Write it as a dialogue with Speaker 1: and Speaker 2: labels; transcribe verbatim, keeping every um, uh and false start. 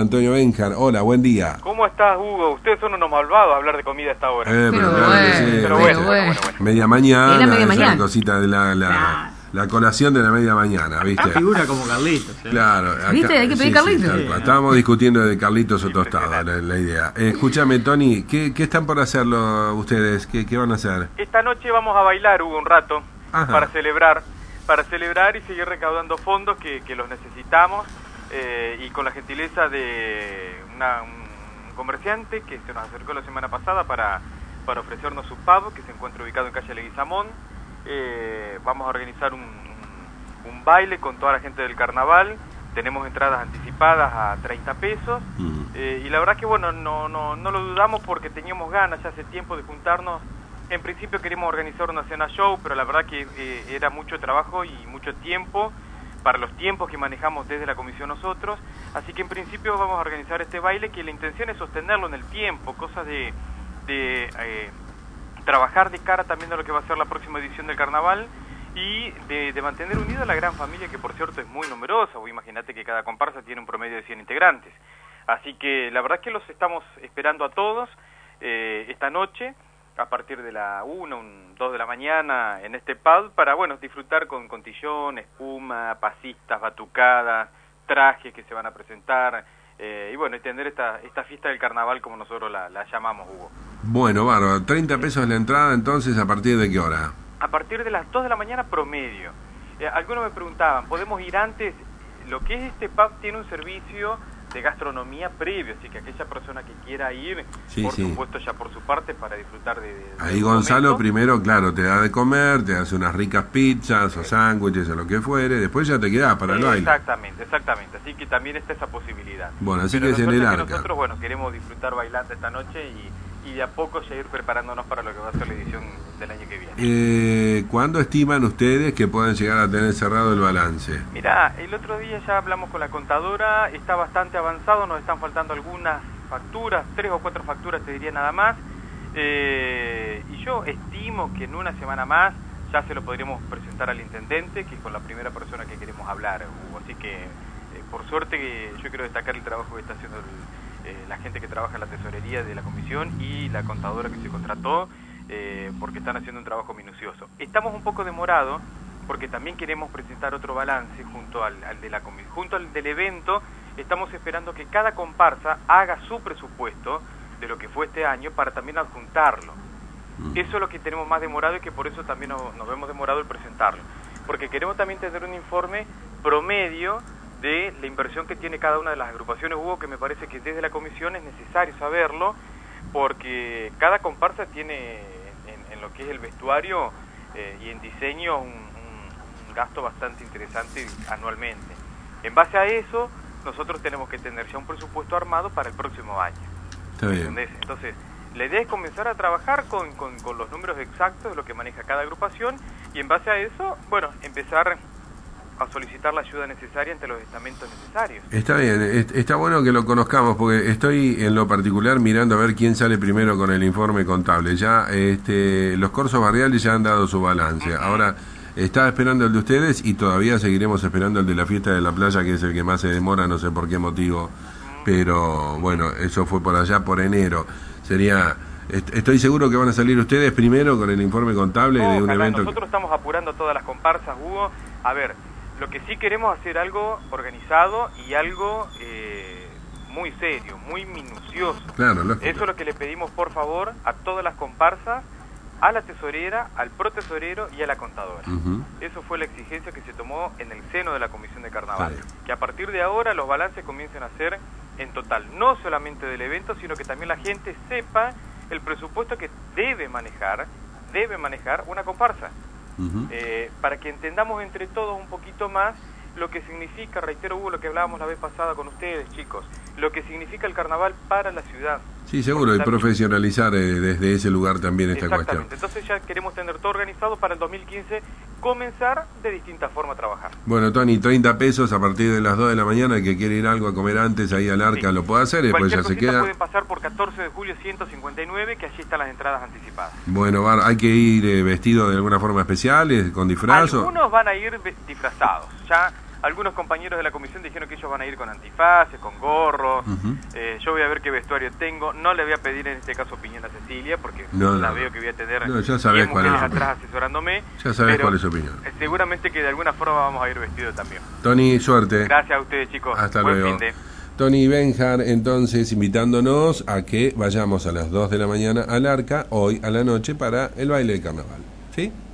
Speaker 1: Antonio Benjar, hola, buen día.
Speaker 2: ¿Cómo estás, Hugo? Ustedes son unos malvados a hablar de comida a esta hora.
Speaker 1: Eh, pero,
Speaker 3: Pero
Speaker 1: claro
Speaker 3: bueno,
Speaker 1: que sí,
Speaker 3: pero
Speaker 1: ¿viste?
Speaker 3: bueno, bueno, bueno.
Speaker 1: Media mañana,
Speaker 3: Es la media
Speaker 1: esa
Speaker 3: mañana.
Speaker 1: cosita de la, la,
Speaker 3: Nah.
Speaker 1: la colación de la media mañana, ¿viste?
Speaker 4: Figura como Carlitos. ¿eh?
Speaker 1: Claro. Acá,
Speaker 3: ¿Viste? Hay que pedir Carlitos.
Speaker 1: tal cual. Estábamos discutiendo de Carlitos o Tostado, la, la idea. Eh, escúchame, Tony, ¿qué, ¿qué están por hacerlo ustedes? ¿Qué, qué van a hacer?
Speaker 2: Esta noche vamos a bailar, Hugo, un rato,
Speaker 1: Ajá.
Speaker 2: para celebrar, para celebrar y seguir recaudando fondos que, que los necesitamos, eh, y con la gentileza de una, un comerciante que se nos acercó la semana pasada para, para ofrecernos su pub, que se encuentra ubicado en calle Leguizamón. Eh, vamos a organizar un, un, un baile con toda la gente del carnaval. Tenemos entradas anticipadas a treinta pesos,
Speaker 1: Mm.
Speaker 2: eh, y la verdad que bueno, no, no, no lo dudamos porque teníamos ganas ya hace tiempo de juntarnos. En principio queríamos organizar una cena show, pero la verdad que eh, era mucho trabajo y mucho tiempo para los tiempos que manejamos desde la comisión nosotros, así que en principio vamos a organizar este baile que la intención es sostenerlo en el tiempo, cosa de, de eh, trabajar de cara también a lo que va a ser la próxima edición del carnaval y de, de mantener unida a la gran familia, que por cierto es muy numerosa. Vos imagínate que cada comparsa tiene un promedio de cien integrantes, así que la verdad que los estamos esperando a todos eh, esta noche a partir de la una, un, dos de la mañana en este pub para, bueno, disfrutar con cotillón, espuma, pasistas, batucadas, trajes que se van a presentar, eh, y bueno, y tener esta, esta fiesta del carnaval como nosotros la, la llamamos, Hugo.
Speaker 1: Bueno, bárbaro, treinta pesos la entrada, entonces, ¿a partir de qué hora?
Speaker 2: A partir de las dos de la mañana promedio. Eh, algunos me preguntaban, ¿podemos ir antes? Lo que es este pub tiene un servicio de gastronomía previo, así que aquella persona que quiera ir,
Speaker 1: Sí,
Speaker 2: por
Speaker 1: sí.
Speaker 2: supuesto ya por su parte, para disfrutar de... de
Speaker 1: Ahí
Speaker 2: del
Speaker 1: Gonzalo
Speaker 2: momento.
Speaker 1: primero, claro, te da de comer, te hace unas ricas pizzas o sándwiches o lo que fuere, después ya te quedás para el
Speaker 2: Eh,
Speaker 1: baile.
Speaker 2: Exactamente, exactamente, así que también está esa posibilidad.
Speaker 1: Bueno, así
Speaker 2: Pero
Speaker 1: que
Speaker 2: la
Speaker 1: es en el
Speaker 2: suerte es
Speaker 1: arca.
Speaker 2: que nosotros, bueno, queremos disfrutar bailando esta noche y, y de a poco ya ir preparándonos para lo que va a ser la edición del año que viene.
Speaker 1: Eh, ¿Cuándo estiman ustedes que puedan llegar a tener cerrado el balance?
Speaker 2: Mirá, el otro día ya hablamos con la contadora, está bastante avanzado, nos están faltando algunas facturas, tres o cuatro facturas te diría nada más, eh, y yo estimo que en una semana más ya se lo podríamos presentar al intendente, que es con la primera persona que queremos hablar, Hugo. Así que, eh, por suerte, que yo quiero destacar el trabajo que está haciendo el, eh, la gente que trabaja en la tesorería de la comisión y la contadora que se contrató, eh, porque están haciendo un trabajo minucioso. Estamos un poco demorados, porque también queremos presentar otro balance junto al, al de la comi- junto al del evento. Estamos esperando que cada comparsa haga su presupuesto de lo que fue este año para también adjuntarlo. Eso es lo que tenemos más demorado y que por eso también nos, nos hemos demorado el presentarlo, porque queremos también tener un informe promedio de la inversión que tiene cada una de las agrupaciones, Hugo, que me parece que desde la comisión es necesario saberlo, porque cada comparsa tiene en, en lo que es el vestuario eh, y en diseño un, un, un gasto bastante interesante anualmente. En base a eso, nosotros tenemos que tener ya un presupuesto armado para el próximo año.
Speaker 1: Está bien.
Speaker 2: ¿Entendés? Entonces, la idea es comenzar a trabajar con, con, con los números exactos de lo que maneja cada agrupación y en base a eso, bueno, empezar a solicitar la ayuda necesaria ante los estamentos necesarios.
Speaker 1: Está bien, est- está bueno que lo conozcamos porque estoy en lo particular mirando a ver quién sale primero con el informe contable. Ya este, los corsos barriales ya han dado su balance. Ahora está esperando el de ustedes y todavía seguiremos esperando el de la fiesta de la playa, que es el que más se demora, no sé por qué motivo. Pero bueno, eso fue por allá por enero. Sería, est- estoy seguro que van a salir ustedes primero con el informe contable de un
Speaker 2: Ojalá,
Speaker 1: evento. que-
Speaker 2: nosotros estamos apurando todas las comparsas, Hugo. A ver, lo que sí queremos hacer algo organizado y algo eh, muy serio, muy minucioso.
Speaker 1: Claro, lógico.
Speaker 2: Eso es lo que le pedimos, por favor, a todas las comparsas, a la tesorera, al protesorero y a la contadora.
Speaker 1: Ujú.
Speaker 2: Eso fue la exigencia que se tomó en el seno de la Comisión de Carnaval.
Speaker 1: Está bien.
Speaker 2: Que a partir de ahora los balances comiencen a ser en total, no solamente del evento, sino que también la gente sepa el presupuesto que debe manejar, debe manejar una comparsa.
Speaker 1: Ujú.
Speaker 2: Eh, para que entendamos entre todos un poquito más lo que significa, reitero, Hugo, lo que hablábamos la vez pasada con ustedes, chicos, lo que significa el carnaval para la ciudad.
Speaker 1: Sí, seguro, y
Speaker 2: Porque también-
Speaker 1: profesionalizar eh, desde ese lugar también esta cuestión.
Speaker 2: Exactamente, entonces ya queremos tener todo organizado para el dos mil quince, comenzar de distinta forma a trabajar.
Speaker 1: Bueno, Tony, treinta pesos a partir de las dos de la mañana. El que quiere ir algo a comer antes ahí al arca
Speaker 2: Sí.
Speaker 1: lo puede hacer y después
Speaker 2: Cualquier
Speaker 1: ya se
Speaker 2: cosita
Speaker 1: queda.
Speaker 2: pueden pasar por catorce de julio ciento cincuenta y nueve, que allí están las entradas anticipadas.
Speaker 1: Bueno, Bar, hay que ir eh, vestido de alguna forma especial, eh, con disfraz o...
Speaker 2: Algunos van a ir ve- disfrazados, ya Algunos compañeros de la comisión dijeron que ellos van a ir con antifaces, con gorros.
Speaker 1: Uh-huh.
Speaker 2: eh, yo voy a ver qué vestuario tengo. No le voy a pedir en este caso opinión a Cecilia, porque
Speaker 1: no,
Speaker 2: la
Speaker 1: no,
Speaker 2: veo que voy a tener
Speaker 1: no, ya sabés cuál es
Speaker 2: atrás asesorándome.
Speaker 1: Ya sabés
Speaker 2: pero
Speaker 1: cuál es su opinión.
Speaker 2: Seguramente que de alguna forma vamos a ir vestidos también.
Speaker 1: Tony, suerte.
Speaker 2: Gracias a ustedes, chicos.
Speaker 1: Hasta
Speaker 2: Buen
Speaker 1: luego.
Speaker 2: fin de...
Speaker 1: Tony Benjar, entonces, invitándonos a que vayamos a las dos de la mañana al Arca, hoy a la noche, para el baile de carnaval. ¿Sí?